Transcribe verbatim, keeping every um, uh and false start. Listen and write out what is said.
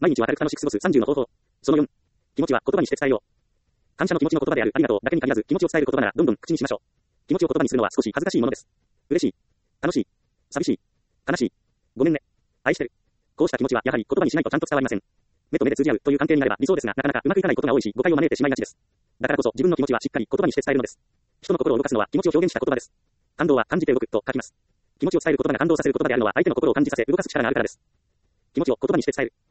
毎日を明るく楽しく過ごすさんじゅうの方法。そのよん。気持ちは言葉にして伝えよう。感謝の気持ちの言葉であるありがとうだけに限らず、気持ちを伝える言葉ならどんどん口にしましょう。気持ちを言葉にするのは少し恥ずかしいものです。嬉しい、楽しい、寂しい、悲しい、ごめんね、愛してる。こうした気持ちはやはり言葉にしないとちゃんと伝わりません。目と目で通じ合うという関係になれば理想ですが、なかなかうまくいかないことが多いし、誤解を招いてしまいがちです。だからこそ自分の気持ちはしっかり言葉にして伝えるのです。人の心を動かすのは気持ちを表現した言葉です。感動は感じて動くと書きます。気持ちを伝える言葉が感動させる言葉であるのは相手の心を感じさせ動かす力があるからです。気持ちを言葉にして伝える。